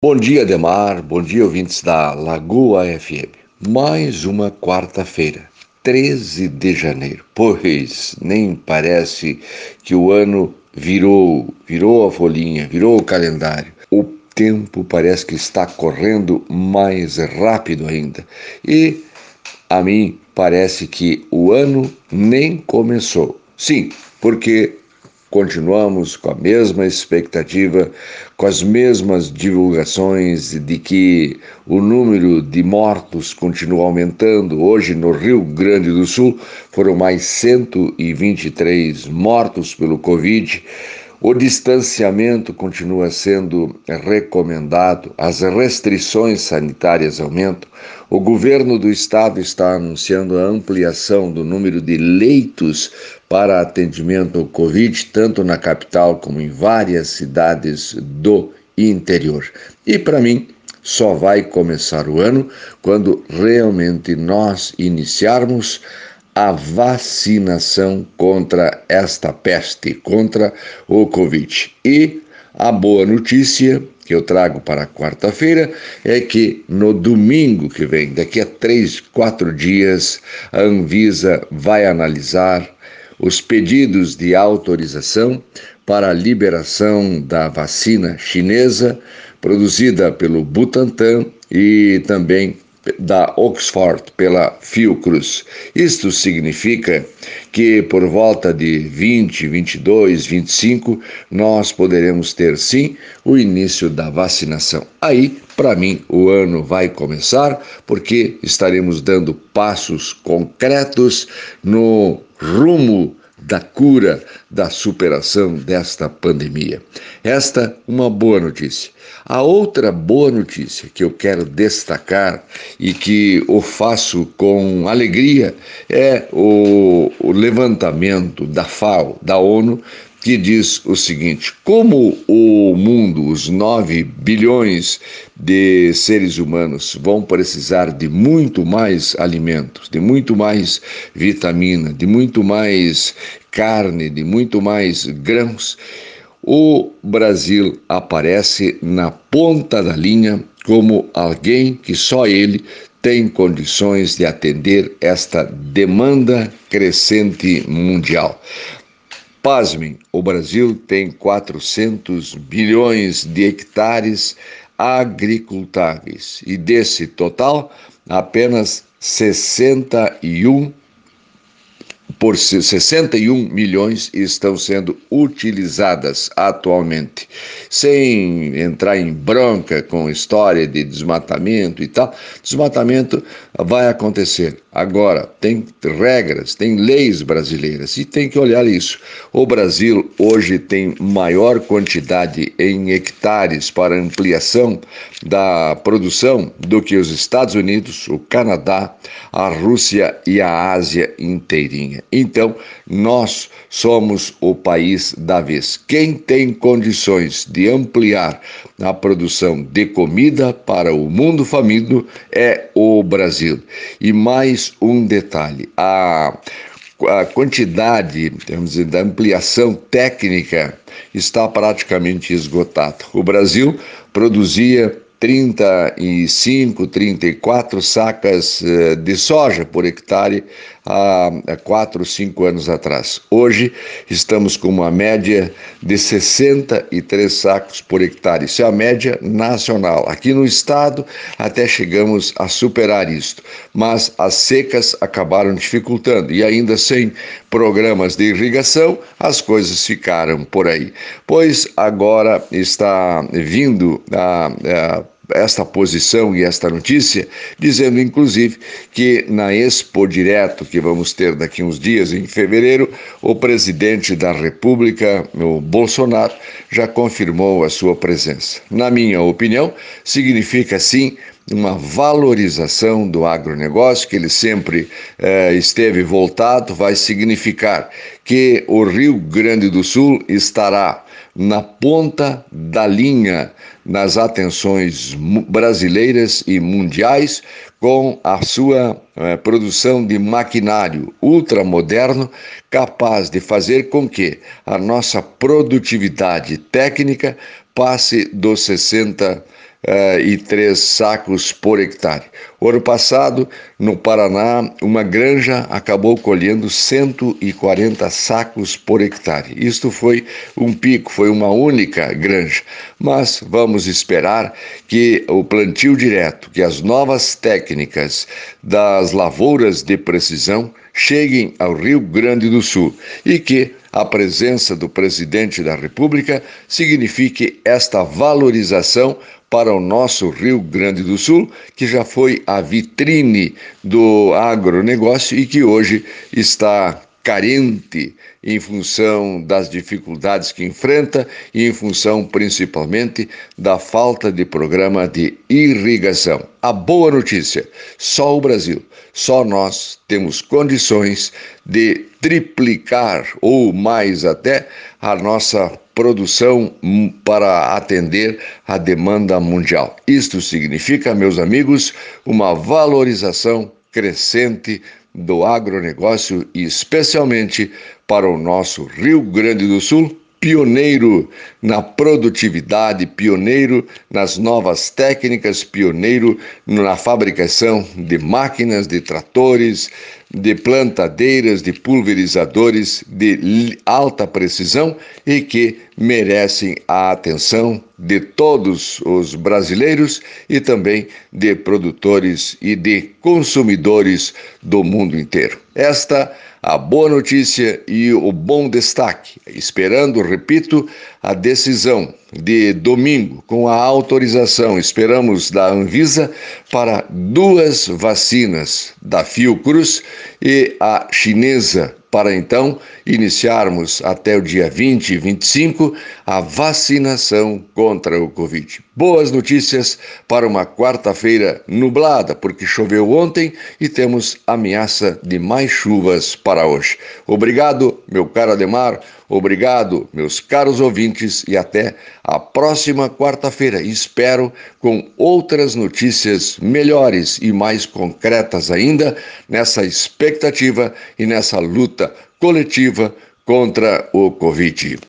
Bom dia, Ademar. Bom dia, ouvintes da Lagoa FM. Mais uma quarta-feira, 13 de janeiro. Pois nem parece que o ano virou a folhinha, virou o calendário. O tempo parece que está correndo mais rápido ainda. E a mim parece que o ano nem começou. Sim, porque continuamos com a mesma expectativa, com as mesmas divulgações de que o número de mortos continua aumentando. Hoje, no Rio Grande do Sul, foram mais 123 mortos pelo Covid. O distanciamento continua sendo recomendado, as restrições sanitárias aumentam. O governo do estado está anunciando a ampliação do número de leitos para atendimento ao Covid, tanto na capital como em várias cidades do interior. E para mim, só vai começar o ano quando realmente nós iniciarmos a vacinação contra esta peste, contra o Covid. E a boa notícia que eu trago para quarta-feira é que no domingo que vem, daqui a 3, 4 dias, a Anvisa vai analisar os pedidos de autorização para a liberação da vacina chinesa produzida pelo Butantan e também da Oxford pela Fiocruz. Isto significa que por volta de 20, 22, 25, nós poderemos ter sim o início da vacinação. Aí, para mim, o ano vai começar porque estaremos dando passos concretos no rumo da cura, da superação desta pandemia. Esta uma boa notícia. A outra boa notícia que eu quero destacar e que o faço com alegria é o levantamento da FAO, da ONU, que diz o seguinte: como o mundo, os 9 bilhões de seres humanos vão precisar de muito mais alimentos, de muito mais vitamina, de muito mais carne, de muito mais grãos, o Brasil aparece na ponta da linha como alguém que só ele tem condições de atender esta demanda crescente mundial. Pasmem, o Brasil tem 400 bilhões de hectares agricultáveis e desse total, apenas 61 milhões estão sendo utilizadas atualmente. Sem entrar em bronca com história de desmatamento e tal, desmatamento vai acontecer. Agora, tem regras, tem leis brasileiras e tem que olhar isso. O Brasil hoje tem maior quantidade em hectares para ampliação da produção do que os Estados Unidos, o Canadá, a Rússia e a Ásia inteirinha. Então, nós somos o país da vez. Quem tem condições de ampliar a produção de comida para o mundo faminto é o Brasil. E mais um detalhe, a quantidade, vamos dizer, da ampliação técnica está praticamente esgotada. O Brasil produzia 35, 34 sacas de soja por hectare há 4, 5 anos atrás. Hoje estamos com uma média de 63 sacos por hectare. Isso é a média nacional. Aqui no estado até chegamos a superar isto, mas as secas acabaram dificultando e ainda sem programas de irrigação as coisas ficaram por aí. Pois agora está vindo esta posição e esta notícia, dizendo inclusive que na Expo Direto que vamos ter daqui uns dias, em fevereiro, o presidente da República, o Bolsonaro, já confirmou a sua presença. Na minha opinião, significa sim uma valorização do agronegócio, que ele sempre esteve voltado, vai significar que o Rio Grande do Sul estará na ponta da linha nas atenções brasileiras e mundiais com a sua produção de maquinário ultramoderno capaz de fazer com que a nossa produtividade técnica passe dos 60 1.203 sacos por hectare. O ano passado, no Paraná, uma granja acabou colhendo 140 sacos por hectare. Isto foi um pico, foi uma única granja. Mas vamos esperar que o plantio direto, que as novas técnicas das lavouras de precisão cheguem ao Rio Grande do Sul e que a presença do presidente da República signifique esta valorização para o nosso Rio Grande do Sul, que já foi a vitrine do agronegócio e que hoje está carente em função das dificuldades que enfrenta e em função principalmente da falta de programa de irrigação. A boa notícia: só o Brasil, só nós temos condições de triplicar ou mais até a nossa produção para atender a demanda mundial. Isto significa, meus amigos, uma valorização crescente do agronegócio e especialmente para o nosso Rio Grande do Sul, pioneiro na produtividade, pioneiro nas novas técnicas, pioneiro na fabricação de máquinas, de tratores, de plantadeiras, de pulverizadores de alta precisão e que merecem a atenção de todos os brasileiros e também de produtores e de consumidores do mundo inteiro. Esta a boa notícia e o bom destaque, esperando, repito, a decisão de domingo com a autorização, esperamos, da Anvisa para 2 vacinas, da Fiocruz e a chinesa, para então iniciarmos até o dia 20 e 25 a vacinação contra o Covid. Boas notícias para uma quarta-feira nublada, porque choveu ontem e temos ameaça de mais chuvas para hoje. Obrigado, meu caro Ademar, obrigado, meus caros ouvintes, e até a próxima quarta-feira. Espero com outras notícias melhores e mais concretas ainda nessa expectativa e nessa luta coletiva contra o Covid.